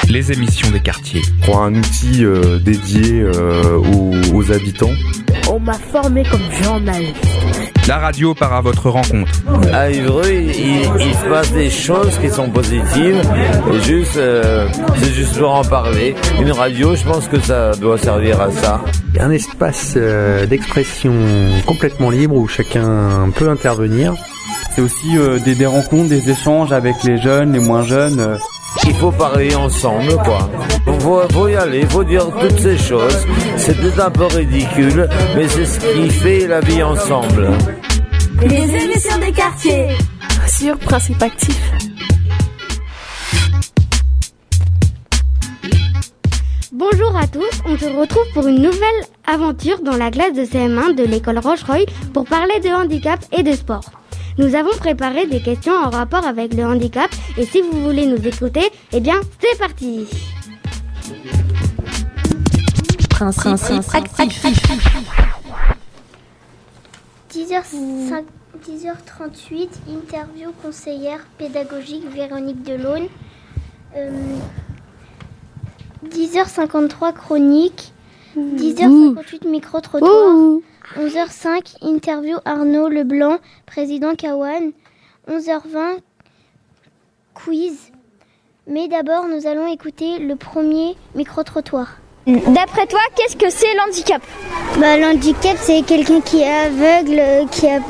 les émissions des quartiers. Pour un outil dédié aux habitants. On m'a formé comme journaliste. La radio part à votre rencontre. À Évreux, il se passe des choses qui sont positives. Et c'est juste pour en parler. Une radio, je pense que ça doit servir à ça. Un espace d'expression complètement libre où chacun peut intervenir. C'est aussi des rencontres, des échanges avec les jeunes, les moins jeunes. Il faut parler ensemble, quoi. Faut y aller, faut dire toutes ces choses. C'est peut-être un peu ridicule, mais c'est ce qui fait la vie ensemble. Les émissions des quartiers sur Principe Actif. Bonjour à tous, on se retrouve pour une nouvelle aventure dans la classe de CM1 de l'école Rochereuil pour parler de handicap et de sport. Nous avons préparé des questions en rapport avec le handicap et si vous voulez nous écouter, eh bien c'est parti. Principe Actif. 10h38, interview conseillère pédagogique Véronique Delaune. 10h53, chronique. 10h58, micro-trottoir. 11h05, interview Arnaud Leblanc, président Kawan. 11h20, quiz. Mais d'abord, nous allons écouter le premier micro-trottoir. D'après toi, qu'est-ce que c'est l'handicap ? L'handicap, c'est quelqu'un qui est aveugle, qui est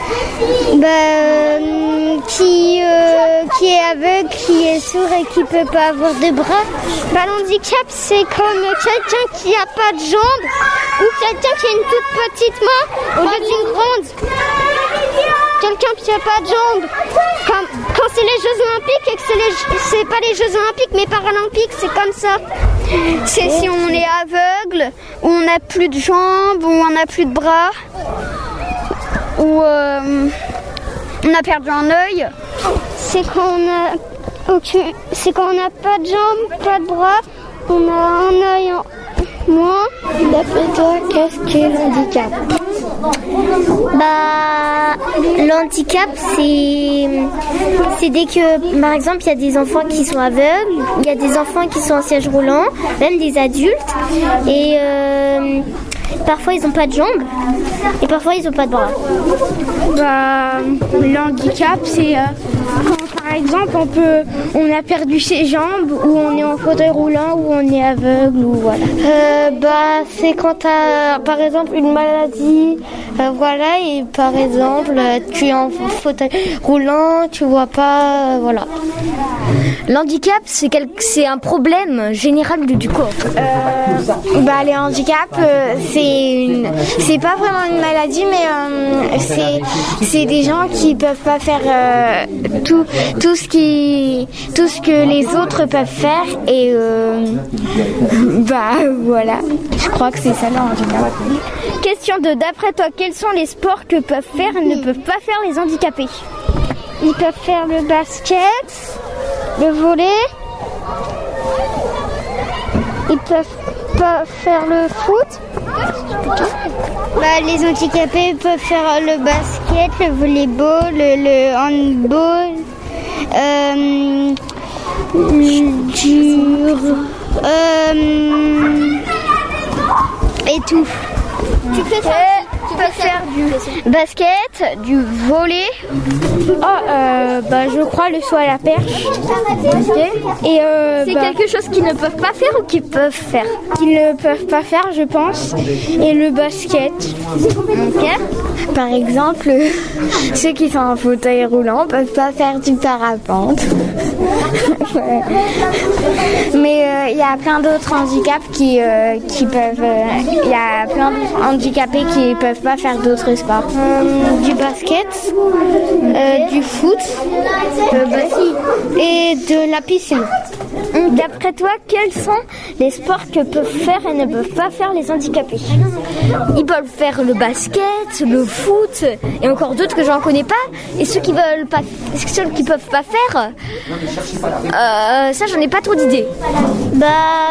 aveugle, qui est sourd et qui peut pas avoir de bras. L'handicap, c'est comme quelqu'un qui a pas de jambes ou quelqu'un qui a une toute petite main au lieu d'une grande. Quelqu'un qui a pas de jambes. Quand c'est les Jeux Olympiques et que c'est pas les Jeux Olympiques mais Paralympiques, c'est comme ça. C'est si on est aveugle, ou on n'a plus de jambes, ou on n'a plus de bras, ou on a perdu un œil. C'est quand on n'a pas de jambes, pas de bras, on a un œil en moins. D'après toi, qu'est-ce qu'est l'handicap ? L'handicap, c'est dès que, par exemple, il y a des enfants qui sont aveugles, il y a des enfants qui sont en siège roulant, même des adultes, et parfois ils n'ont pas de jambes, et parfois ils n'ont pas de bras. L'handicap, c'est quand, par exemple, on a perdu ses jambes, ou on est en fauteuil roulant, ou on est aveugle, ou voilà. C'est quand tu as, par exemple, une maladie, et par exemple, tu es en fauteuil roulant, tu vois pas, voilà. L'handicap, c'est un problème général du corps. Les handicaps, c'est pas vraiment une maladie, mais c'est des gens qui peuvent pas faire tout ce que les autres peuvent faire et voilà. Je crois que c'est ça le handicap. Question d'après toi, quels sont les sports que peuvent faire et ne peuvent pas faire les handicapés ? Ils peuvent faire le basket, le volley. Ils peuvent pas faire le foot. Les handicapés peuvent faire le basket, le volleyball, le handball, et tout. Tu peux faire du basket, du volley. Je crois le saut à la perche. Okay. Et c'est quelque chose qu'ils ne peuvent pas faire ou qu'ils peuvent faire ? Qu'ils ne peuvent pas faire, je pense. Et le basket. Ok. Par exemple, ceux qui sont en fauteuil roulant ne peuvent pas faire du parapente. Mais il y a plein d'autres handicaps qui peuvent. Il y a plein d'autres handicapés qui peuvent pas faire d'autres sports. Du basket, du foot, et de la piscine. D'après toi, quels sont les sports que peuvent faire et ne peuvent pas faire les handicapés ? ils peuvent faire le basket, le foot et encore d'autres que j'en connais pas. Et ceux qui peuvent pas faire, ça j'en ai pas trop d'idées. Bah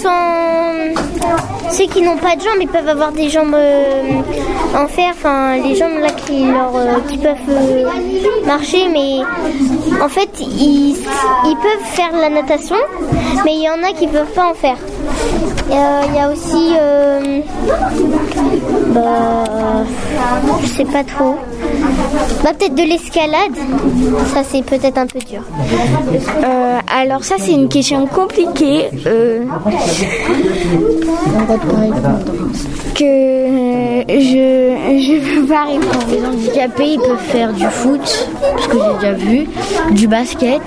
ceux qui n'ont pas de jambes, ils peuvent avoir des jambes en fer, enfin les jambes là qui peuvent marcher, mais en fait ils peuvent faire la natation, mais il y en a qui peuvent pas en faire. Il y a aussi je sais pas trop. Peut-être de l'escalade, ça c'est peut-être un peu dur. Alors ça c'est une question compliquée que je peux pas répondre. Les handicapés ils peuvent faire du foot, parce que j'ai déjà vu, du basket,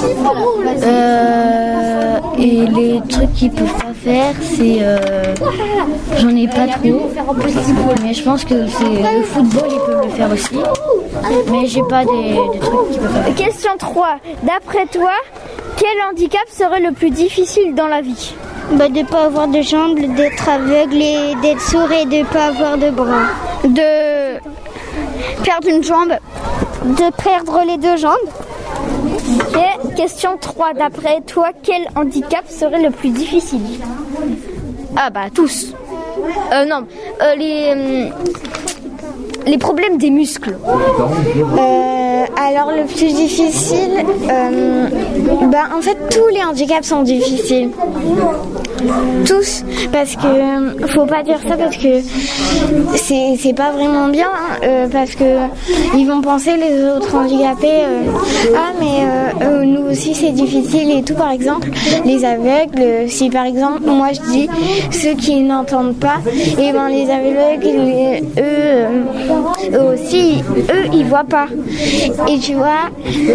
et les trucs qu'ils peuvent pas faire c'est j'en ai pas trop, mais je pense que c'est le football ils peuvent le faire aussi, mais j'ai pas des trucs qu'ils peuvent faire. Question 3. D'après toi, quel handicap serait le plus difficile dans la vie? De pas avoir de jambes, d'être aveugle et d'être sourd et de pas avoir de bras. De perdre une jambe, De perdre les deux jambes. Et question 3. D'après toi, quel handicap serait le plus difficile? Ah bah tous. Non, les problèmes des muscles. Alors le plus difficile, en fait tous les handicaps sont difficiles. Tous, parce que faut pas dire ça parce que c'est pas vraiment bien, parce que ils vont penser les autres handicapés nous aussi c'est difficile et tout. Par exemple les aveugles, si par exemple moi je dis ceux qui n'entendent pas, et les aveugles eux aussi ils voient pas, et tu vois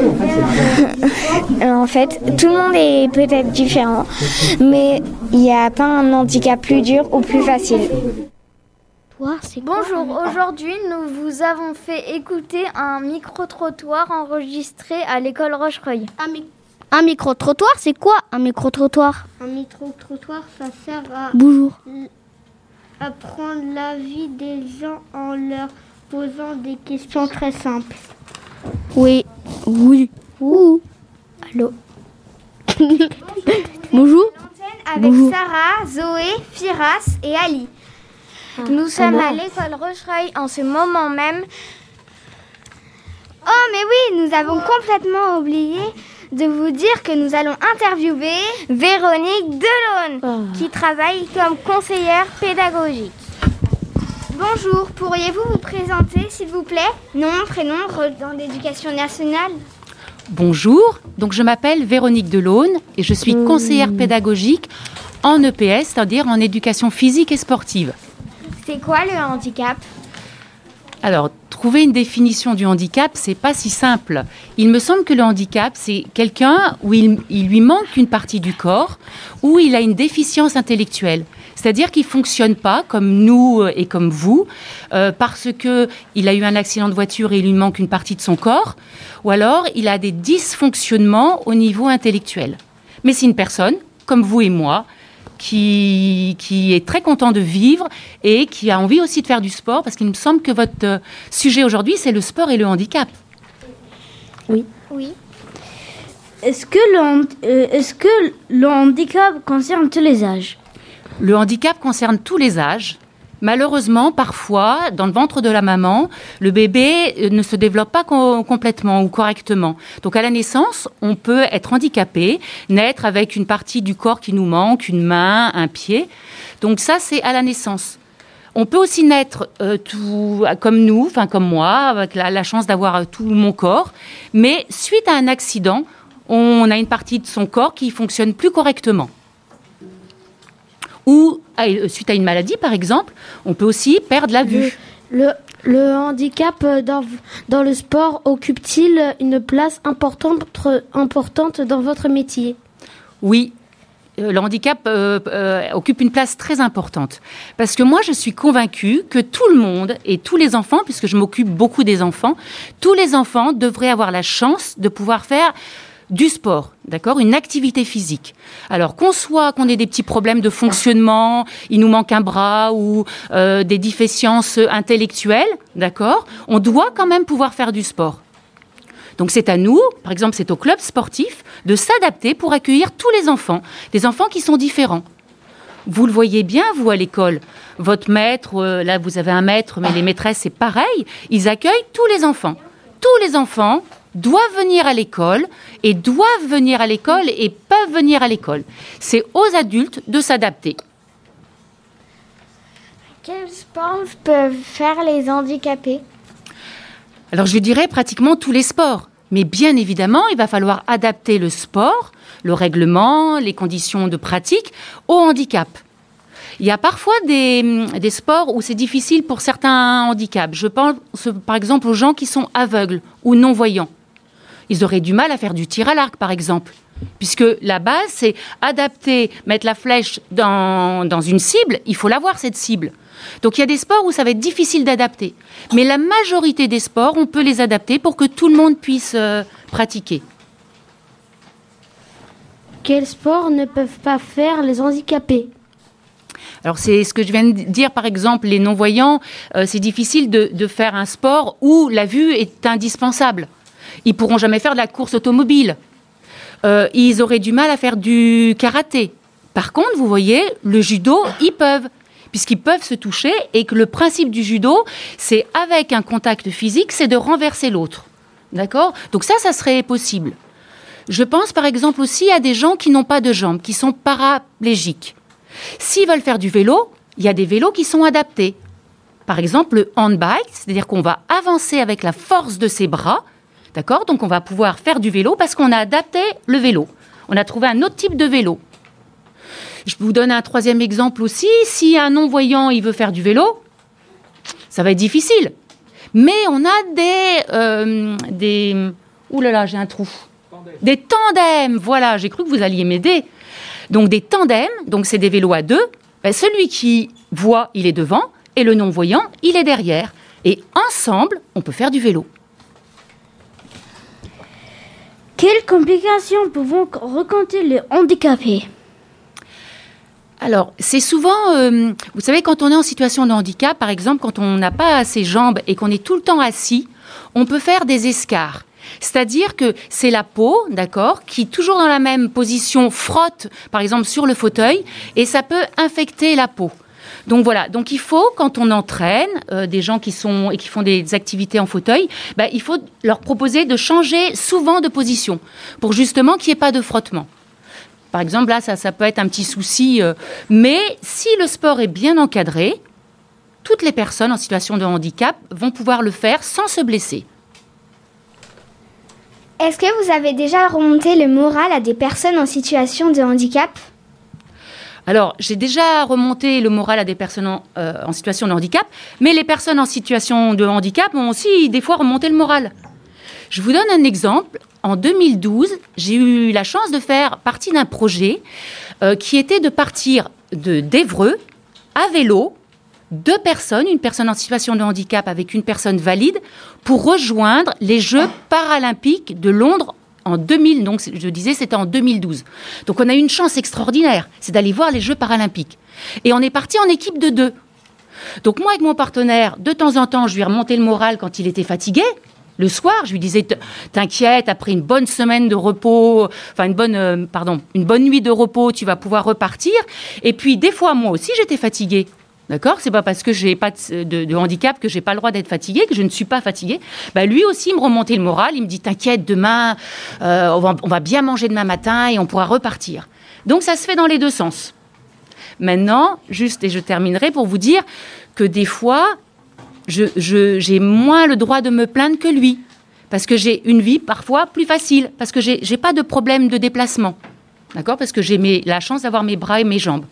en fait tout le monde est peut-être différent, mais il n'y a pas un handicap plus dur ou plus facile. Bonjour, aujourd'hui nous vous avons fait écouter un micro-trottoir enregistré à l'école Rochereuil. Un micro-trottoir, c'est quoi un micro-trottoir? Un micro-trottoir, ça sert à prendre l'avis des gens en leur posant des questions très simples. Oui. Ouh. Allô. Bonjour. Avec Sarah, Zoé, Firas et Ali. Nous sommes à l'école Rochereuil en ce moment même. Oh mais oui, nous avons complètement oublié de vous dire que nous allons interviewer Véronique Delaune, qui travaille comme conseillère pédagogique. Bonjour, pourriez-vous vous présenter s'il vous plaît? Nom, prénom, rôle dans l'éducation nationale. Bonjour, donc je m'appelle Véronique Delaune et je suis conseillère pédagogique en EPS, c'est-à-dire en éducation physique et sportive. C'est quoi le handicap? Alors, trouver une définition du handicap, c'est pas si simple. Il me semble que le handicap, c'est quelqu'un où il lui manque une partie du corps, où il a une déficience intellectuelle. C'est-à-dire qu'il ne fonctionne pas comme nous et comme vous, parce qu'il a eu un accident de voiture et il lui manque une partie de son corps, ou alors il a des dysfonctionnements au niveau intellectuel. Mais c'est une personne, comme vous et moi, qui est très content de vivre et qui a envie aussi de faire du sport, parce qu'il me semble que votre sujet aujourd'hui, c'est le sport et le handicap. Oui. Est-ce que le handicap concerne tous les âges? Le handicap concerne tous les âges. Malheureusement, parfois, dans le ventre de la maman, le bébé ne se développe pas complètement ou correctement. Donc, à la naissance, on peut être handicapé, naître avec une partie du corps qui nous manque, une main, un pied. Donc, ça, c'est à la naissance. On peut aussi naître tout comme nous, enfin comme moi, avec la chance d'avoir tout mon corps. Mais suite à un accident, on a une partie de son corps qui fonctionne plus correctement. Ou suite à une maladie, par exemple, on peut aussi perdre la vue. Le handicap dans le sport occupe-t-il une place importante dans votre métier? Oui, le handicap occupe une place très importante. Parce que moi, je suis convaincue que tout le monde et tous les enfants, puisque je m'occupe beaucoup des enfants, tous les enfants devraient avoir la chance de pouvoir faire du sport, d'accord, une activité physique. Alors qu'on ait des petits problèmes de fonctionnement, il nous manque un bras ou des déficiences intellectuelles, d'accord, on doit quand même pouvoir faire du sport. Donc c'est à nous, par exemple c'est au club sportif, de s'adapter pour accueillir tous les enfants, des enfants qui sont différents. Vous le voyez bien, vous, à l'école. Votre maître, là vous avez un maître, mais les maîtresses c'est pareil, ils accueillent tous les enfants. Tous les enfants doivent venir à l'école et peuvent venir à l'école. C'est aux adultes de s'adapter. Quels sports peuvent faire les handicapés ? Alors je dirais pratiquement tous les sports. Mais bien évidemment, il va falloir adapter le sport, le règlement, les conditions de pratique au handicap. Il y a parfois des sports où c'est difficile pour certains handicaps. Je pense par exemple aux gens qui sont aveugles ou non-voyants. Ils auraient du mal à faire du tir à l'arc, par exemple. Puisque la base, c'est adapter, mettre la flèche dans une cible, il faut l'avoir, cette cible. Donc il y a des sports où ça va être difficile d'adapter. Mais la majorité des sports, on peut les adapter pour que tout le monde puisse pratiquer. Quels sports ne peuvent pas faire les handicapés ? Alors c'est ce que je viens de dire, par exemple, les non-voyants, c'est difficile de faire un sport où la vue est indispensable. Ils pourront jamais faire de la course automobile. Ils auraient du mal à faire du karaté. Par contre, vous voyez, le judo, ils peuvent, puisqu'ils peuvent se toucher et que le principe du judo, c'est avec un contact physique, c'est de renverser l'autre. D'accord ? Donc ça serait possible. Je pense par exemple aussi à des gens qui n'ont pas de jambes, qui sont paraplégiques. S'ils veulent faire du vélo, il y a des vélos qui sont adaptés. Par exemple, le handbike, c'est-à-dire qu'on va avancer avec la force de ses bras. D'accord ? Donc on va pouvoir faire du vélo parce qu'on a adapté le vélo. On a trouvé un autre type de vélo. Je vous donne un troisième exemple aussi. Si un non-voyant, il veut faire du vélo, ça va être difficile. Mais on a des ouh là là, j'ai un trou. Des tandems, voilà, j'ai cru que vous alliez m'aider. Donc des tandems, donc c'est des vélos à deux. Ben, celui qui voit, il est devant, et le non-voyant, il est derrière. Et ensemble, on peut faire du vélo. Quelles complications pouvons rencontrer les handicapés ? Alors, c'est souvent, vous savez, quand on est en situation de handicap, par exemple, quand on n'a pas ses jambes et qu'on est tout le temps assis, on peut faire des escarres. C'est-à-dire que c'est la peau, d'accord, qui, toujours dans la même position, frotte, par exemple, sur le fauteuil, et ça peut infecter la peau. Donc voilà, donc il faut, quand on entraîne des gens qui font des activités en fauteuil, ben, il faut leur proposer de changer souvent de position, pour justement qu'il n'y ait pas de frottement. Par exemple, là, ça peut être un petit souci, mais si le sport est bien encadré, toutes les personnes en situation de handicap vont pouvoir le faire sans se blesser. Est-ce que vous avez déjà remonté le moral à des personnes en situation de handicap ? Alors, j'ai déjà remonté le moral à des personnes en situation de handicap, mais les personnes en situation de handicap ont aussi des fois remonté le moral. Je vous donne un exemple. En 2012, j'ai eu la chance de faire partie d'un projet qui était de partir d'Évreux à vélo, 2 personnes, une personne en situation de handicap avec une personne valide, pour rejoindre les Jeux paralympiques de Londres en 2000. Donc, je disais, c'était en 2012. Donc, on a eu une chance extraordinaire, c'est d'aller voir les Jeux paralympiques. Et on est parti en équipe de 2. Donc, moi, avec mon partenaire, de temps en temps, je lui remontais le moral quand il était fatigué. Le soir, je lui disais, t'inquiète, après une bonne semaine de repos, enfin une bonne nuit de repos, tu vas pouvoir repartir. Et puis, des fois, moi aussi, j'étais fatiguée. D'accord ? C'est pas parce que j'ai pas de handicap que j'ai pas le droit d'être fatiguée, que je ne suis pas fatiguée. Bah, lui aussi, il me remontait le moral. Il me dit, t'inquiète, demain, on va bien manger demain matin et on pourra repartir. Donc, ça se fait dans les 2 sens. Maintenant, juste, et je terminerai pour vous dire que des fois, j'ai moins le droit de me plaindre que lui. Parce que j'ai une vie parfois plus facile. Parce que j'ai pas de problème de déplacement. D'accord ? Parce que j'ai la chance d'avoir mes bras et mes jambes.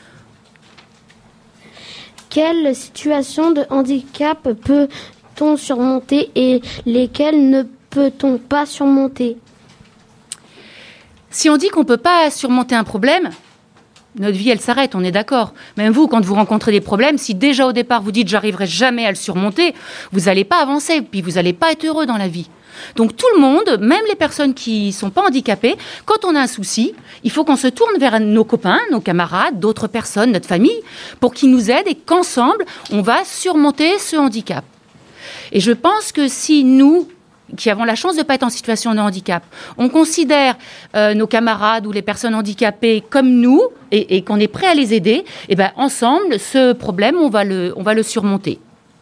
Quelle situation de handicap peut-on surmonter et lesquelles ne peut-on pas surmonter ? Si on dit qu'on ne peut pas surmonter un problème, notre vie, elle s'arrête, on est d'accord. Même vous, quand vous rencontrez des problèmes, si déjà au départ vous dites « j'arriverai jamais à le surmonter », vous n'allez pas avancer, puis vous n'allez pas être heureux dans la vie. Donc tout le monde, même les personnes qui ne sont pas handicapées, quand on a un souci, il faut qu'on se tourne vers nos copains, nos camarades, d'autres personnes, notre famille, pour qu'ils nous aident et qu'ensemble, on va surmonter ce handicap. Et je pense que si nous, qui avons la chance de ne pas être en situation de handicap, on considère nos camarades ou les personnes handicapées comme nous et qu'on est prêt à les aider, et ben ensemble, ce problème, on va le surmonter.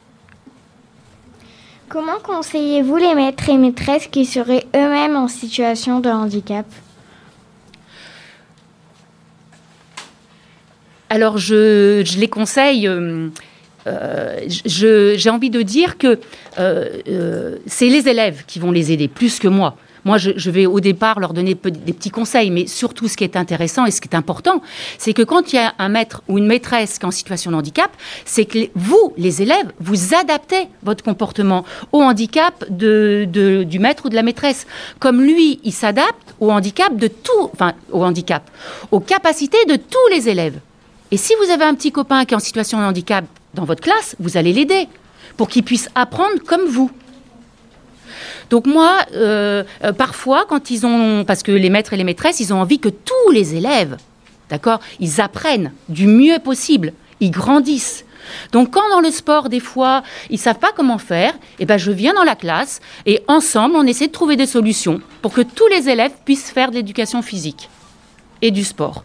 Comment conseillez-vous les maîtres et maîtresses qui seraient eux-mêmes en situation de handicap ? Alors, je les conseille... j'ai envie de dire que c'est les élèves qui vont les aider, plus que moi. Moi, je vais au départ leur donner des petits conseils, mais surtout ce qui est intéressant et ce qui est important, c'est que quand il y a un maître ou une maîtresse qui est en situation de handicap, c'est que vous, les élèves, vous adaptez votre comportement au handicap du maître ou de la maîtresse. Comme lui, il s'adapte au handicap aux capacités de tous les élèves. Et si vous avez un petit copain qui est en situation de handicap dans votre classe, vous allez l'aider pour qu'il puisse apprendre comme vous. Donc moi, parfois, parce que les maîtres et les maîtresses, ils ont envie que tous les élèves, d'accord, ils apprennent du mieux possible, ils grandissent. Donc quand dans le sport, des fois, ils ne savent pas comment faire, eh ben, je viens dans la classe et ensemble, on essaie de trouver des solutions pour que tous les élèves puissent faire de l'éducation physique et du sport.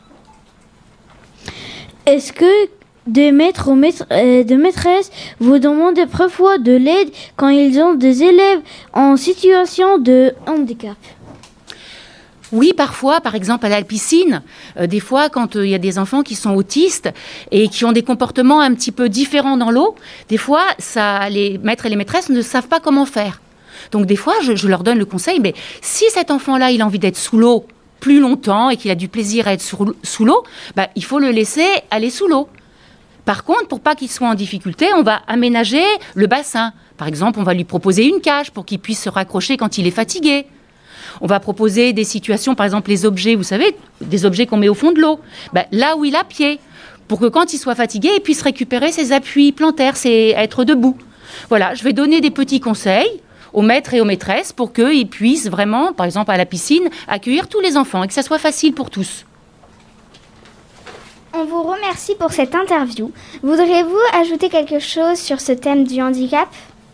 Est-ce que des maîtres ou de maîtresses vous demandent parfois de l'aide quand ils ont des élèves en situation de handicap? Oui, parfois, par exemple à la piscine, des fois quand il y a des enfants qui sont autistes et qui ont des comportements un petit peu différents dans l'eau, des fois les maîtres et les maîtresses ne savent pas comment faire. Donc des fois, je leur donne le conseil, mais si cet enfant-là, il a envie d'être sous l'eau plus longtemps et qu'il a du plaisir à être sous l'eau, il faut le laisser aller sous l'eau. Par contre, pour pas qu'il soit en difficulté, on va aménager le bassin. Par exemple, on va lui proposer une cage pour qu'il puisse se raccrocher quand il est fatigué. On va proposer des situations, par exemple les objets, vous savez, des objets qu'on met au fond de l'eau, là où il a pied, pour que quand il soit fatigué, il puisse récupérer ses appuis plantaires, c'est être debout. Voilà, je vais donner des petits conseils aux maîtres et aux maîtresses pour qu'ils puissent vraiment, par exemple à la piscine, accueillir tous les enfants et que ça soit facile pour tous. On vous remercie pour cette interview. Voudriez-vous ajouter quelque chose sur ce thème du handicap ?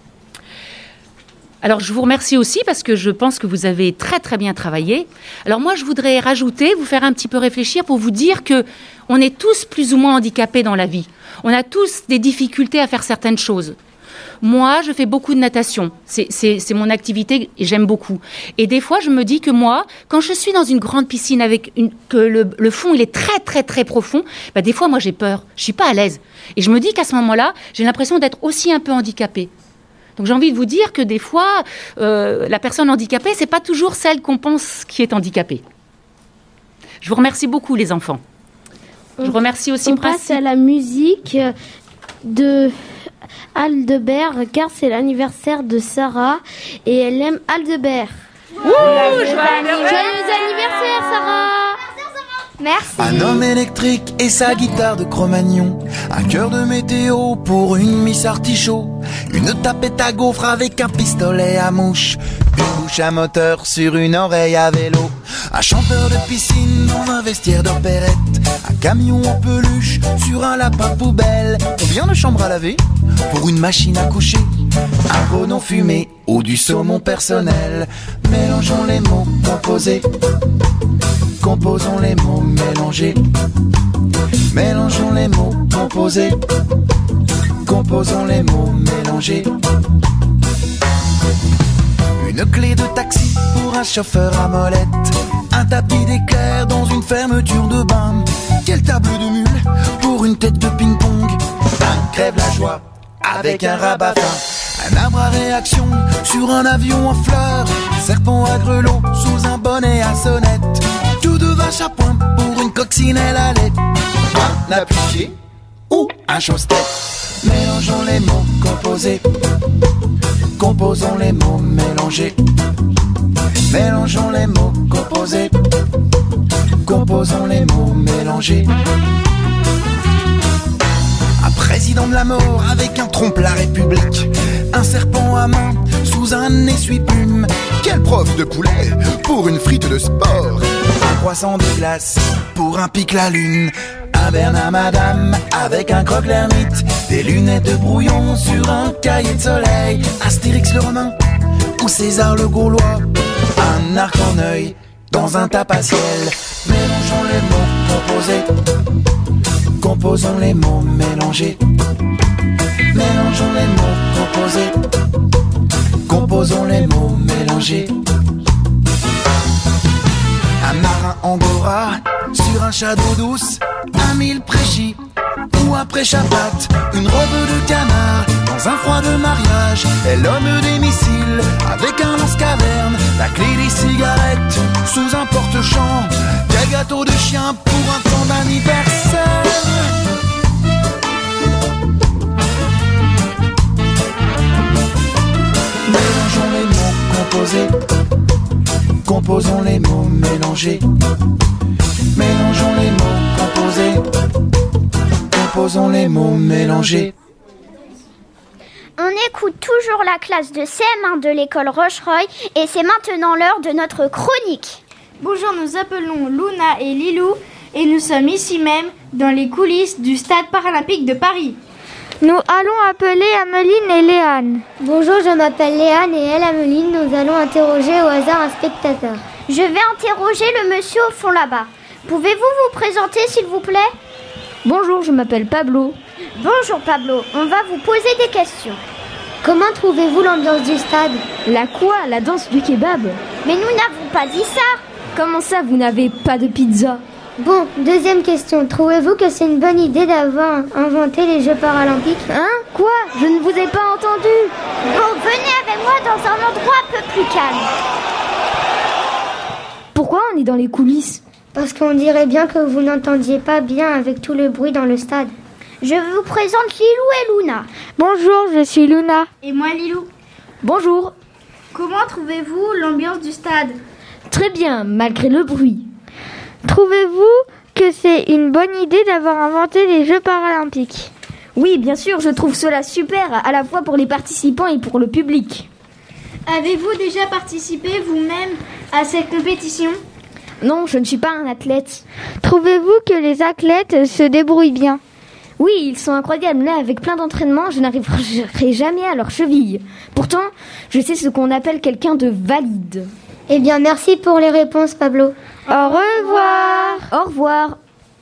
Alors, je vous remercie aussi parce que je pense que vous avez très très bien travaillé. Alors moi, je voudrais rajouter, vous faire un petit peu réfléchir pour vous dire que on est tous plus ou moins handicapés dans la vie. On a tous des difficultés à faire certaines choses. Moi, je fais beaucoup de natation. C'est mon activité et j'aime beaucoup. Et des fois, je me dis que moi, quand je suis dans une grande piscine que le fond il est très très très profond, des fois, moi, j'ai peur. Je suis pas à l'aise. Et je me dis qu'à ce moment-là, j'ai l'impression d'être aussi un peu handicapée. Donc j'ai envie de vous dire que des fois, la personne handicapée, c'est pas toujours celle qu'on pense qui est handicapée. Je vous remercie beaucoup, les enfants. Je remercie aussi On passe à la musique de Aldebert, car c'est l'anniversaire de Sarah et elle aime Aldebert. Joyeux anniversaire, Sarah! Merci. Un homme électrique et sa guitare de Cro-Magnon, un cœur de météo pour une Miss Artichaut, une tapette à gaufre avec un pistolet à mouche, une bouche à moteur sur une oreille à vélo, un chanteur de piscine dans un vestiaire d'opérette, un camion en peluche sur un lapin poubelle, combien de chambres à laver pour une machine à coucher, un pot non fumé ou du saumon personnel. Mélangeons les mots composés, composons les mots mélangés. Mélangeons les mots composés, composons les mots mélangés. Une clé de taxi pour un chauffeur à molette, un tapis d'éclair dans une fermeture de bain, quel tableau de mule pour une tête de ping-pong, un crève la joie avec un rabat fin, un arbre à réaction sur un avion en fleurs, un serpent à grelots sous un bonnet à sonnette, tout de vache à point pour une coccinelle à lait, un appui-pied ou un chausse-tête. Mélangeons les mots composés, composons les mots mélangés. Mélangeons les mots composés, composons les mots mélangés. Un président de la mort avec un trompe la République, un serpent à main sous un essuie-plume. Quel prof de poulet pour une frite de sport. Un croissant de glace pour un pic la lune. Un Bernard Madame avec un croque l'ermite. Des lunettes de brouillon sur un cahier de soleil. Astérix le Romain ou César le Gaulois. Un arc en œil dans un tape-à-ciel. Mélangeons les mots composés. Composons les mots mélangés. Mélangeons les mots composés. Composons les mots mélangés. Un marin angora sur un château d'eau douce. Un mille prêchis ou un prêche-à-patte. Une robe de canard dans un froid de mariage. Et l'homme des missiles avec un lance-caverne. La clé des cigarettes sous un porte-champ. Quel gâteau de chien pour un temps d'anniversaire. Mélangeons les mots composés. Composons les mots mélangés. Mélangeons les mots composés. Composons les mots mélangés. On écoute toujours la classe de CM1 de l'école Rochereuil et c'est maintenant l'heure de notre chronique. Bonjour, nous appelons Luna et Lilou et nous sommes ici même dans les coulisses du Stade paralympique de Paris. Nous allons appeler Ameline et Léane. Bonjour, je m'appelle Léane et elle, Ameline. Nous allons interroger au hasard un spectateur. Je vais interroger le monsieur au fond là-bas. Pouvez-vous vous présenter s'il vous plaît ? Bonjour, je m'appelle Pablo. Bonjour Pablo, on va vous poser des questions. Comment trouvez-vous l'ambiance du stade ? La quoi ? La danse du kebab ? Mais nous n'avons pas dit ça. Comment ça, vous n'avez pas de pizza ? Bon, deuxième question. Trouvez-vous que c'est une bonne idée d'avoir inventé les Jeux paralympiques ? Hein ? Quoi ? Je ne vous ai pas entendu. Bon, venez avec moi dans un endroit un peu plus calme. Pourquoi on est dans les coulisses ? Parce qu'on dirait bien que vous n'entendiez pas bien avec tout le bruit dans le stade. Je vous présente Lilou et Luna. Bonjour, je suis Luna. Et moi Lilou. Bonjour. Comment trouvez-vous l'ambiance du stade ? Très bien, malgré le bruit. Trouvez-vous que c'est une bonne idée d'avoir inventé les Jeux paralympiques ? Oui, bien sûr, je trouve cela super, à la fois pour les participants et pour le public. Avez-vous déjà participé vous-même à cette compétition ? Non, je ne suis pas un athlète. Trouvez-vous que les athlètes se débrouillent bien ? Oui, ils sont incroyables, mais avec plein d'entraînement, je n'arriverai jamais à leur cheville. Pourtant, je sais ce qu'on appelle quelqu'un de valide. Eh bien, merci pour les réponses, Pablo. Au revoir. Au revoir.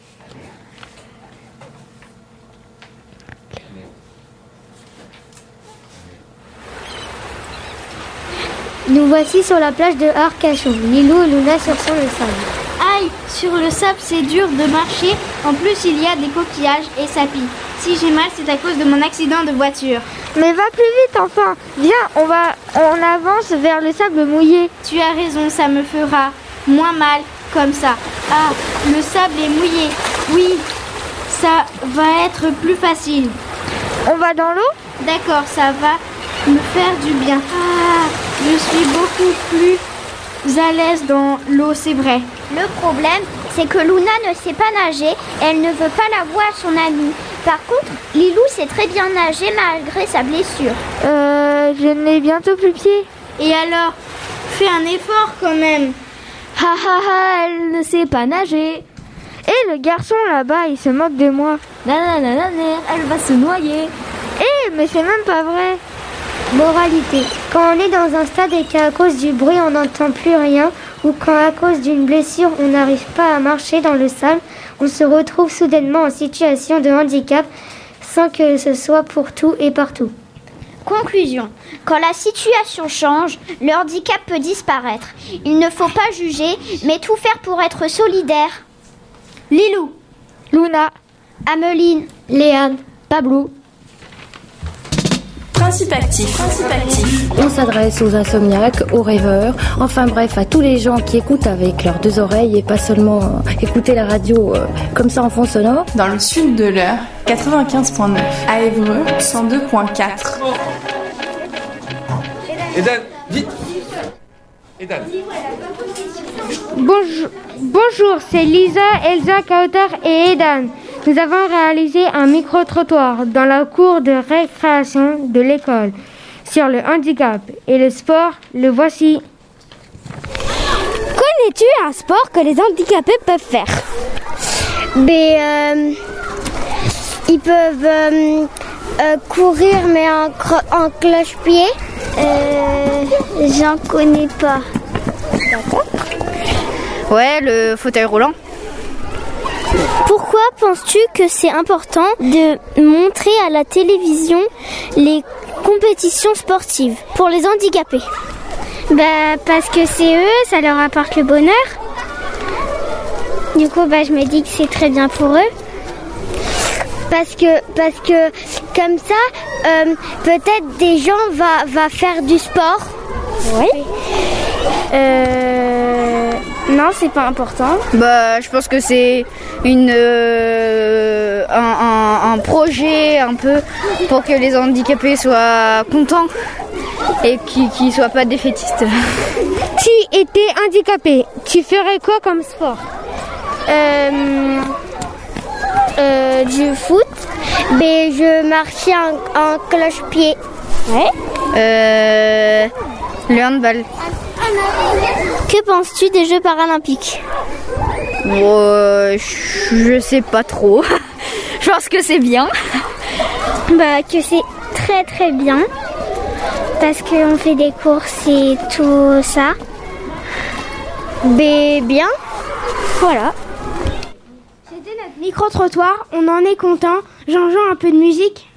Nous voici sur la plage de Arcachon. Lilou et Luna sur le sable. Aïe, sur le sable c'est dur de marcher. En plus il y a des coquillages et ça pique. Si j'ai mal c'est à cause de mon accident de voiture. Mais va plus vite enfin. Viens, on avance vers le sable mouillé. Tu as raison, ça me fera moins mal comme ça. Ah, le sable est mouillé. Oui, ça va être plus facile. On va dans l'eau ? D'accord, ça va me faire du bien. Ah, je suis beaucoup plus à l'aise dans l'eau, c'est vrai. Le problème, c'est que Luna ne sait pas nager. Elle ne veut pas l'avouer à son amie. Par contre, Lilou sait très bien nager malgré sa blessure. Je n'ai bientôt plus pied. Et alors ? Fais un effort quand même. Ha ha ha, elle ne sait pas nager. Et le garçon là-bas, il se moque de moi. Nanana, elle va se noyer. Mais c'est même pas vrai. Moralité. Quand on est dans un stade et qu'à cause du bruit on n'entend plus rien, ou quand à cause d'une blessure on n'arrive pas à marcher dans le sable, on se retrouve soudainement en situation de handicap sans que ce soit pour tout et partout. Conclusion. Quand la situation change, le handicap peut disparaître. Il ne faut pas juger, mais tout faire pour être solidaire. Lilou, Luna, Ameline, Léane, Pablo. Principe actif. On s'adresse aux insomniaques, aux rêveurs, enfin bref, à tous les gens qui écoutent avec leurs deux oreilles et pas seulement écouter la radio comme ça en fond sonore. Dans le sud de l'Eure, 95.9. À Évreux, 102.4. Edan, vite. Edan. Bonjour, c'est Lisa, Elsa, Kautar et Edan. Nous avons réalisé un micro-trottoir dans la cour de récréation de l'école. sur le handicap et le sport. Le voici. Connais-tu un sport que les handicapés peuvent faire? Ils peuvent courir mais en cloche-pied. J'en connais pas. D'accord. Ouais, le fauteuil roulant. Pourquoi penses-tu que c'est important de montrer à la télévision les compétitions sportives pour les handicapés? Parce que c'est eux, ça leur apporte le bonheur. Du coup, je me dis que c'est très bien pour eux. Parce que comme ça, peut-être des gens va faire du sport. Oui. Non, c'est pas important. Je pense que c'est un projet un peu pour que les handicapés soient contents et qu'ils soient pas défaitistes. Tu étais handicapé, tu ferais quoi comme sport? Du foot. Je marchais en cloche-pied. Ouais. Le handball. Que penses-tu des Jeux paralympiques? Je sais pas trop. Je pense que c'est bien. Que c'est très très bien. Parce qu'on fait des courses et tout ça. Bien. Voilà. C'était notre micro-trottoir. On en est content. J'en joue un peu de musique.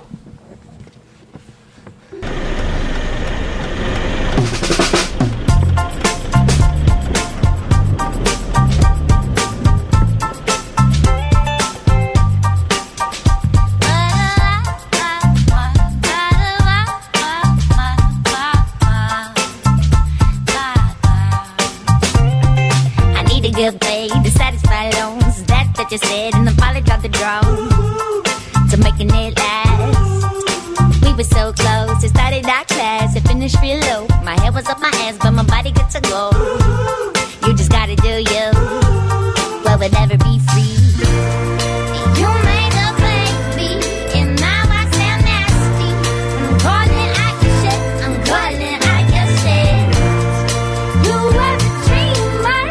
Good pay to satisfy loans. Is that what you said? And the pilot dropped the drone to making it last. We were so close. It started our class. It finished real low. My head was up my ass, but my body got to go. You just gotta do you. Well, we'll never be free. You made a baby, and now I sound nasty. I'm calling out your shit. I'm calling out your shit. You were a dreamer.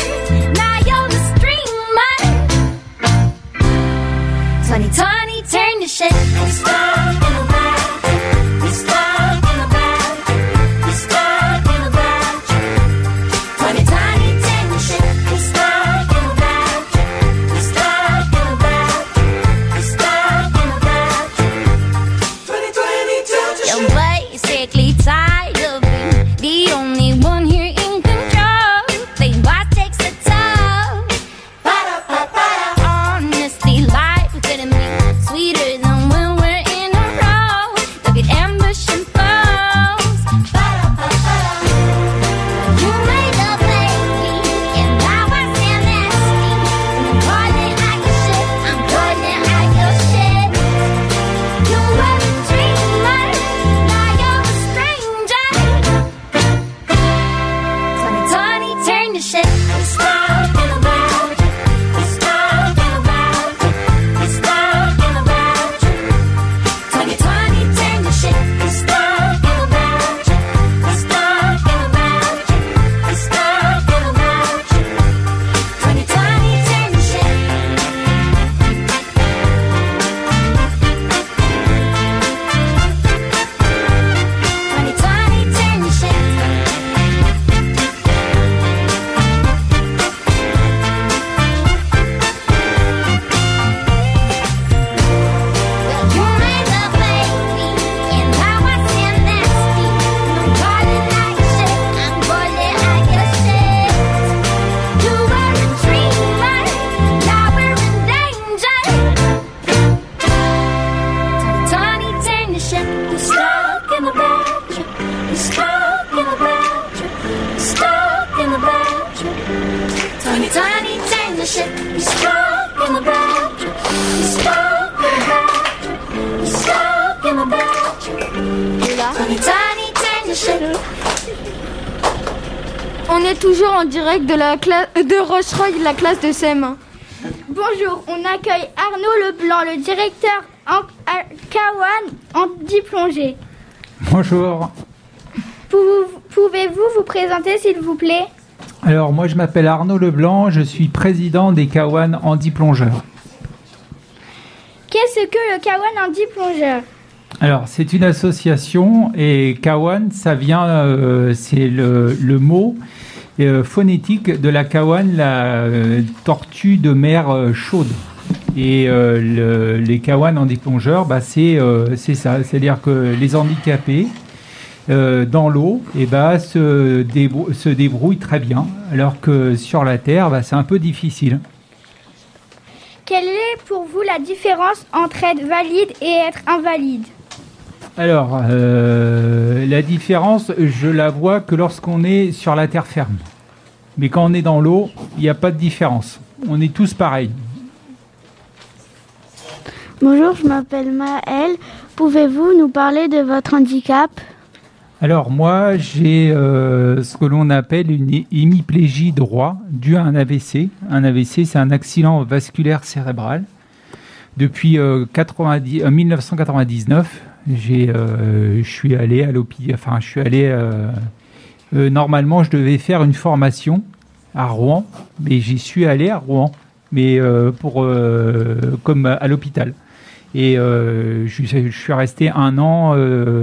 2020 turn the shit. We stuck in a bad. We stuck in a bad. We stuck in a bad. 2020 turn the shit. We stuck in a bad. We stuck in a bad. We stuck in a bad. 2020 turn the shit. You're basically tired of being the only one here in control. Think what takes the toll. Honestly, life couldn't be sweeter than when we're in a row. Look at ambition falls. You made a baby, and now I sound nasty. I'm calling out your shit. I'm calling out your shit. You were a dreamer, now you're a stranger. 2020 turn the shit. We stuck in a bad. We stuck in a bad. We stuck in a bad. 2020 turn the shit. We stuck in a bad. We stuck in a bad. We stuck in a bad. 2020 turn the shit. 2020 turn the shit. You made a baby, and now I sound nasty. I'm calling out your shit. I'm calling out your shit. You were a dreamer, now we're in danger. 2020 turn the shit. We're stuck in a bad trip. We're stuck in a bad trip. We're stuck in a bad trip. 2020 turn the shit. We're stuck in a bad trip. We're stuck in a bad trip. We're stuck in a bad trip. 2020 turn the shit. On est toujours en direct de la classe de Rochereuil, de la classe de CM1. Bonjour, on accueille Arnaud Leblanc, le directeur en Kawan en plongée. Bonjour. Pouvez-vous vous présenter, s'il vous plaît? Alors, moi, je m'appelle Arnaud Leblanc, je suis président des Kawan Handi Plongeurs. Qu'est-ce que le Kawan Handi Plongeur? Alors, c'est une association et Kawan, ça vient, c'est le mot phonétique de la Kawan, la tortue de mer chaude. Et les Kawan Handi Plongeurs, c'est ça, c'est-à-dire que les handicapés dans l'eau se débrouillent très bien, alors que sur la terre, c'est un peu difficile. Quelle est pour vous la différence entre être valide et être invalide? Alors, la différence, je la vois que lorsqu'on est sur la terre ferme. Mais quand on est dans l'eau, il n'y a pas de différence. On est tous pareils. Bonjour, je m'appelle Maëlle. Pouvez-vous nous parler de votre handicap? Alors moi, j'ai ce que l'on appelle une hémiplégie droit due à un AVC. Un AVC, c'est un accident vasculaire cérébral. Depuis 1999, je suis allé à l'hôpital. Enfin, je suis allé. Normalement, je devais faire une formation à Rouen, mais j'y suis allé à Rouen, mais comme à l'hôpital. Et je suis resté 1 an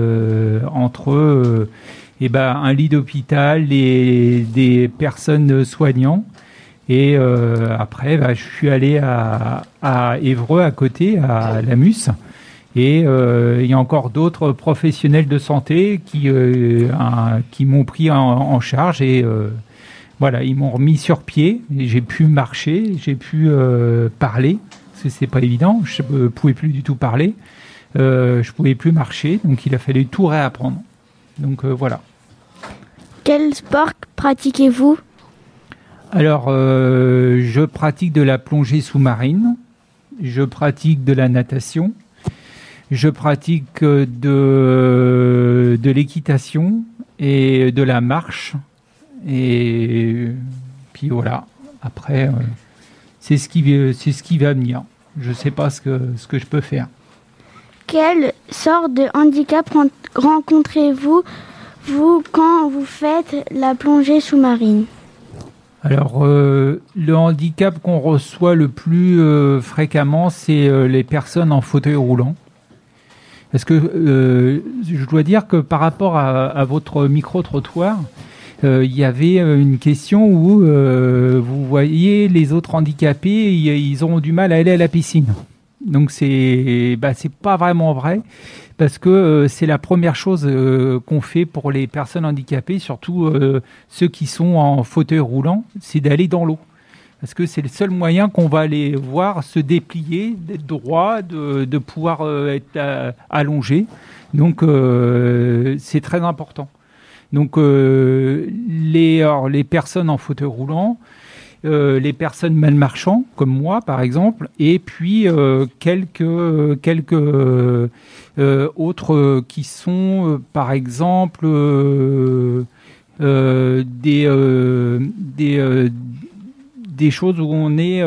entre un lit d'hôpital et des personnes soignantes. Et après, je suis allé à Évreux, à côté, à Lamus. Et il y a encore d'autres professionnels de santé qui m'ont pris en charge. Et voilà, ils m'ont remis sur pied. Et j'ai pu marcher, j'ai pu parler. Parce que c'est pas évident, je ne pouvais plus du tout parler, je pouvais plus marcher, donc il a fallu tout réapprendre. Donc voilà. Quel sport pratiquez-vous? Alors, je pratique de la plongée sous-marine, je pratique de la natation, je pratique de l'équitation et de la marche, et puis voilà, après... C'est ce qui va venir. Je ne sais pas ce que je peux faire. Quelle sorte de handicap rencontrez-vous quand vous faites la plongée sous-marine? Alors, le handicap qu'on reçoit le plus fréquemment, c'est les personnes en fauteuil roulant. Parce que je dois dire que par rapport à votre micro-trottoir, il y avait une question où vous voyez les autres handicapés, ils ont du mal à aller à la piscine. Donc c'est pas vraiment vrai, parce que c'est la première chose qu'on fait pour les personnes handicapées, surtout ceux qui sont en fauteuil roulant, c'est d'aller dans l'eau. Parce que c'est le seul moyen qu'on va aller voir se déplier, d'être droit, de pouvoir être allongé. Donc c'est très important. Donc les personnes en fauteuil roulant, les personnes malmarchants comme moi par exemple, et puis quelques autres qui sont par exemple des choses où on est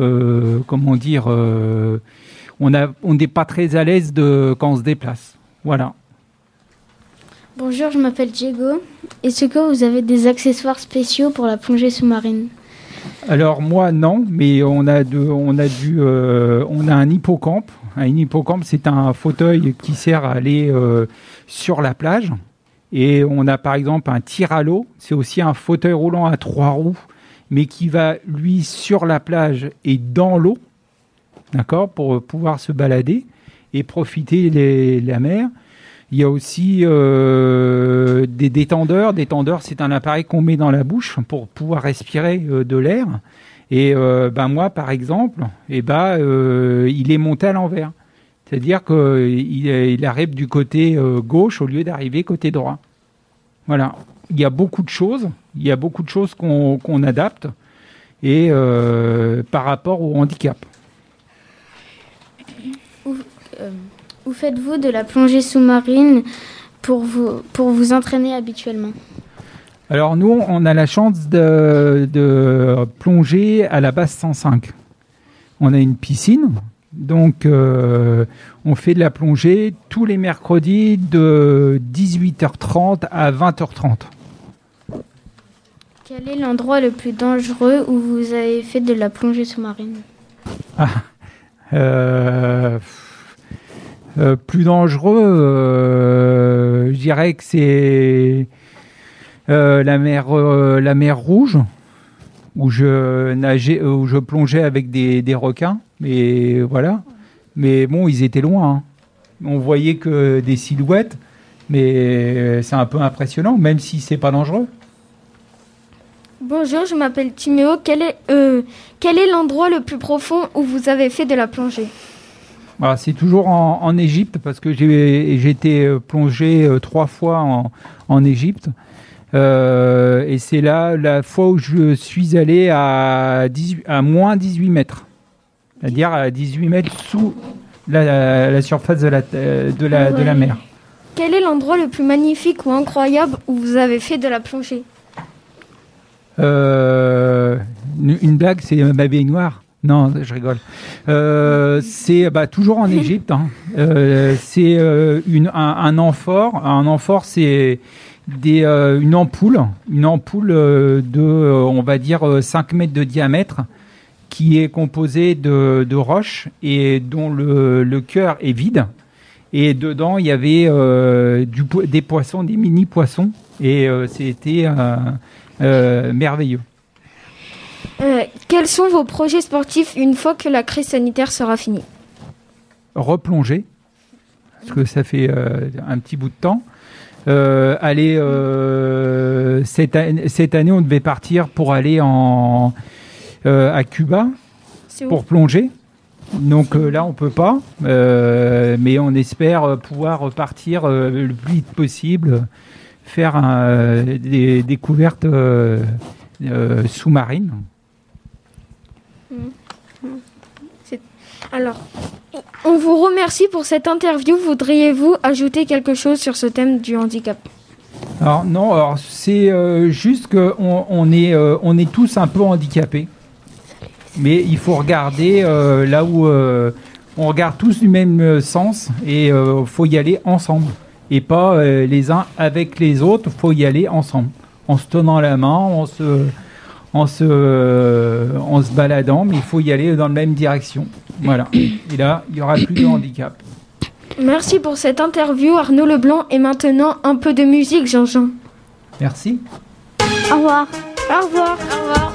on n'est pas très à l'aise quand on se déplace. Voilà. Bonjour, je m'appelle Diego. Est-ce que vous avez des accessoires spéciaux pour la plongée sous-marine? Alors moi non, mais on a un hippocampe. Un hippocampe, c'est un fauteuil qui sert à aller sur la plage. Et on a par exemple un tir à l'eau. C'est aussi un fauteuil roulant à 3 roues, mais qui va lui sur la plage et dans l'eau, d'accord, pour pouvoir se balader et profiter de la mer. Il y a aussi des détendeurs. Détendeurs, c'est un appareil qu'on met dans la bouche pour pouvoir respirer de l'air. Et moi, par exemple, il est monté à l'envers. C'est-à-dire qu'il arrive du côté gauche au lieu d'arriver côté droit. Voilà. Il y a beaucoup de choses. Il y a beaucoup de choses qu'on adapte et par rapport au handicap. Où faites-vous de la plongée sous-marine pour vous entraîner habituellement? Alors nous, on a la chance de plonger à la base 105. On a une piscine Donc, on fait de la plongée tous les mercredis de 18h30 à 20h30. Quel est l'endroit le plus dangereux où vous avez fait de la plongée sous-marine? Plus dangereux, je dirais que c'est la mer Rouge, où je plongeais avec des requins, mais voilà. Mais bon, ils étaient loin, hein. On voyait que des silhouettes, mais c'est un peu impressionnant, même si c'est pas dangereux. Bonjour, je m'appelle Timéo. Quel est l'endroit le plus profond où vous avez fait de la plongée? Alors, c'est toujours en Égypte, parce que j'ai été plongé 3 fois en Égypte. Et c'est là la fois où je suis allé à moins 18 mètres. C'est-à-dire à 18 mètres sous la surface de la mer. Quel est l'endroit le plus magnifique ou incroyable où vous avez fait de la plongée? Une blague, c'est ma baignoire. Non, je rigole. C'est toujours en Égypte. Hein. C'est un amphore. Un amphore, c'est une ampoule de, on va dire, 5 mètres de diamètre, qui est composée de roches et dont le cœur est vide. Et dedans, il y avait des poissons, des mini-poissons. Et c'était merveilleux. Quels sont vos projets sportifs une fois que la crise sanitaire sera finie? Replonger, parce que ça fait un petit bout de temps. Cette année, on devait partir pour aller à Cuba pour plonger. Donc là, on peut pas, mais on espère pouvoir repartir le plus vite possible, faire des découvertes sous-marines. Alors, on vous remercie pour cette interview. Voudriez-vous ajouter quelque chose sur ce thème du handicap? Alors c'est juste qu'on est tous un peu handicapés. Mais il faut regarder là où on regarde tous du même sens et faut y aller ensemble. Et pas les uns avec les autres, faut y aller ensemble. En se tenant la main, en se baladant, mais il faut y aller dans la même direction. Voilà. Et là, il n'y aura plus de handicap. Merci pour cette interview, Arnaud Leblanc. Et maintenant, un peu de musique, Jean-Jean. Merci. Au revoir. Au revoir. Au revoir.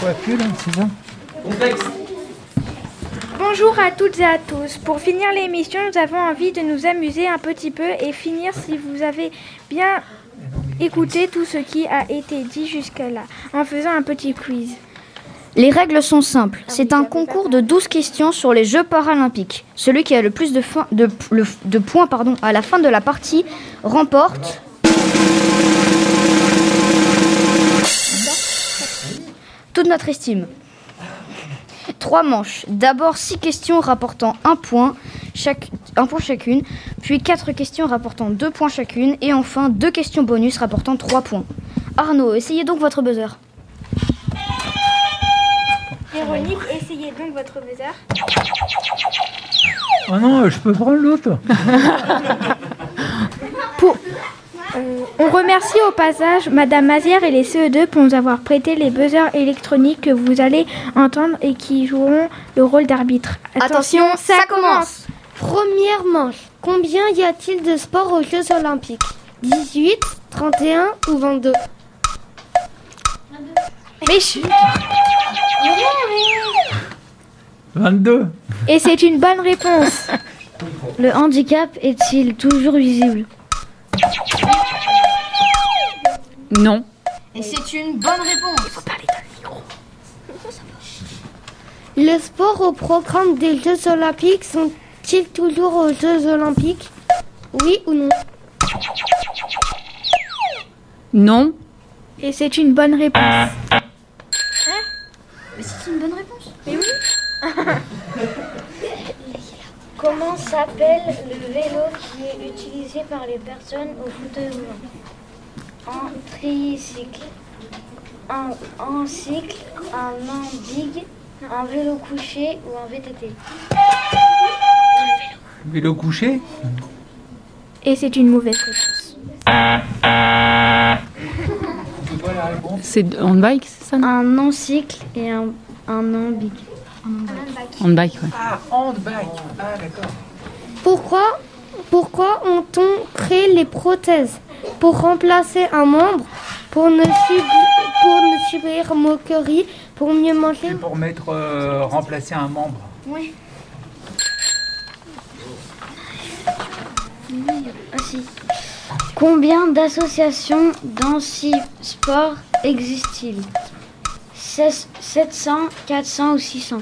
coiffure, là, c'est ça? Bonjour à toutes et à tous. Pour finir l'émission, nous avons envie de nous amuser un petit peu et finir si vous avez bien écouté tout ce qui a été dit jusque-là en faisant un petit quiz. Les règles sont simples. C'est un concours de 12 questions sur les Jeux paralympiques. Celui qui a le plus de points à la fin de la partie remporte toute notre estime. 3 manches. D'abord 6 questions rapportant 1 point chacune, puis 4 questions rapportant 2 points chacune, et enfin 2 questions bonus rapportant 3 points. Arnaud, essayez donc votre buzzer. Véronique, essayez donc votre buzzer. Oh non, je peux prendre l'autre. On remercie au passage Madame Mazière et les CE2 pour nous avoir prêté les buzzers électroniques que vous allez entendre et qui joueront le rôle d'arbitre. Attention, ça commence. Première manche. Combien y a-t-il de sports aux Jeux Olympiques? 18, 31 ou 22? Mais 22. Et c'est une bonne réponse. Le handicap est-il toujours visible? Non. Et c'est une bonne réponse. Il faut parler dans le micro. Les sports au programme des Jeux Olympiques sont-ils toujours aux Jeux Olympiques? Oui ou non? Non. Et c'est une bonne réponse. Mais c'est une bonne réponse. Mais oui. Comment s'appelle le vélo qui est utilisé par les personnes au fauteuil roulant? Un tricycle, un cycle, un embig, un vélo couché ou un VTT? Vélo couché? Et c'est une mauvaise réponse. C'est handbike, c'est ça? Un non-cycle et un embig. Handbike, ouais. Ah, handbike. Ah, d'accord. Pourquoi ont-on créé les prothèses? Pour remplacer un membre, pour ne subir moquerie, pour mieux manger. C'est pour remplacer un membre. Oui. Aussi. Combien d'associations d'handisport existent-il? 700, 400 ou 600?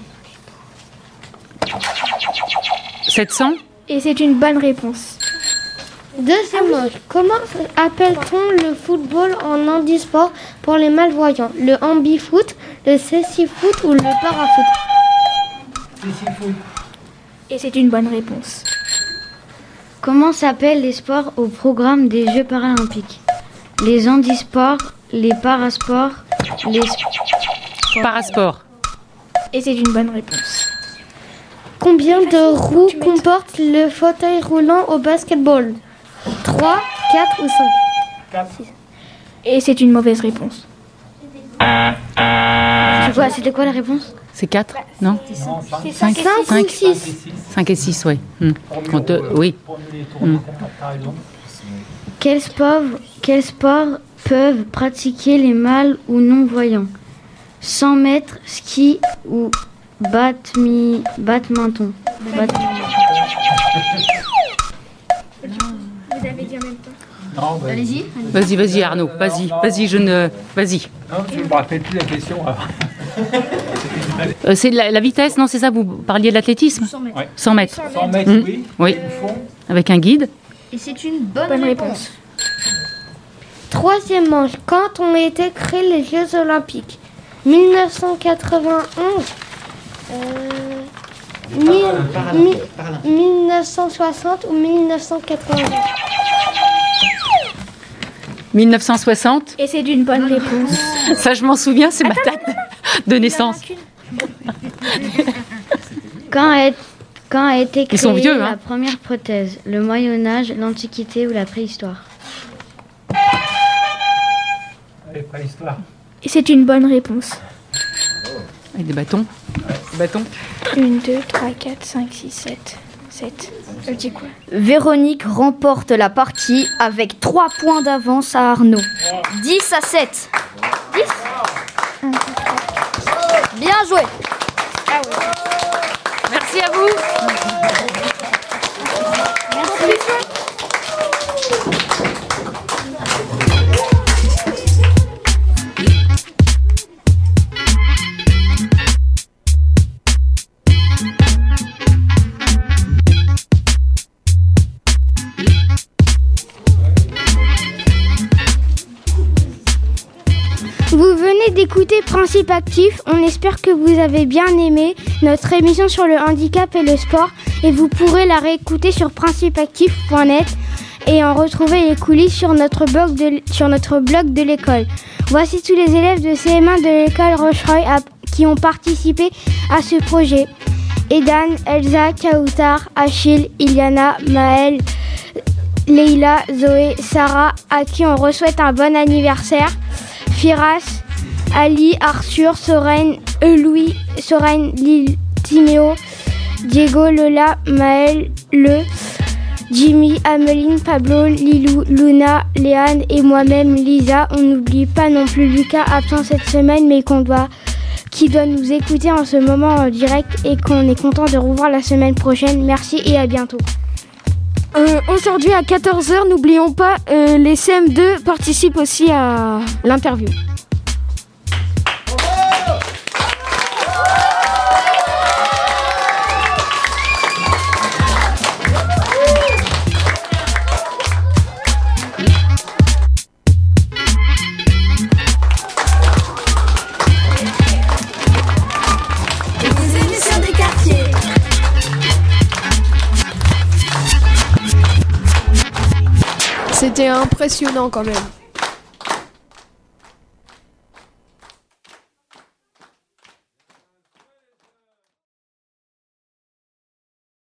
700? Et c'est une bonne réponse. Deuxième manche. Comment appelle-t-on le football en handisport pour les malvoyants? Le hambi-foot, le cécifoot ou le parafoot? Cécifoot. Et c'est une bonne réponse. Comment s'appellent les sports au programme des Jeux paralympiques? Les handisports, les parasports, les parasports. Et c'est une bonne réponse. Combien de roues comporte le fauteuil roulant au basketball? 3, 4 ou 5? 4. Et c'est une mauvaise réponse. C'était quoi la réponse? C'est 4, non? 5 ou 6? 5 et 6, oui. Oui. Quels sports peuvent pratiquer les mâles ou non-voyants? 100 mètres, ski ou badminton? Vous avez dit en même temps. Non, Allez-y. Vas-y Arnaud, vas-y, Non, je ne me rappelle plus la question. C'est la vitesse, non, c'est ça, vous parliez de l'athlétisme? 100 mètres. Ouais. 100 mètres. 100 mètres, oui. Oui, avec un guide. Et c'est une bonne réponse. Troisième manche. Quand ont été créés les Jeux Olympiques? 1991, 1960 ou 1980? 1960. Et c'est une bonne réponse. Ça, je m'en souviens, c'est ma date de naissance. Quand a été Ils sont créée vieux, la hein. première prothèse? Le Moyen-Âge, l'Antiquité ou la préhistoire? Allez, préhistoire. Et c'est une bonne réponse. Avec des bâtons. Des bâtons. 1, 2, 3, 4, 5, 6, 7. 7. Je dis quoi? Véronique remporte la partie avec 3 points d'avance à Arnaud. 10 à 7. 10 1, 2, 3, 4, Bien joué. Merci à vous. Vous venez d'écouter Principe Actif. On espère que vous avez bien aimé notre émission sur le handicap et le sport. Et vous pourrez la réécouter sur principeactif.net et en retrouver les coulisses sur notre blog de l'école. Voici tous les élèves de CM1 de l'école Rochereuil qui ont participé à ce projet. Edan, Elsa, Kautar, Achille, Iliana, Maël, Leïla, Zoé, Sarah, à qui on souhaite un bon anniversaire. Firas, Ali, Arthur, Soren, Louis, Soren, Lille, Timéo, Diego, Lola, Maël, Jimmy, Ameline, Pablo, Lilou, Luna, Léane et moi-même, Lisa. On n'oublie pas non plus Lucas, absent cette semaine, mais qui doit nous écouter en ce moment en direct et qu'on est content de revoir la semaine prochaine. Merci et à bientôt. Aujourd'hui à 14h, n'oublions pas, les CM2 participent aussi à l'interview. Les émissions des quartiers. C'était impressionnant quand même.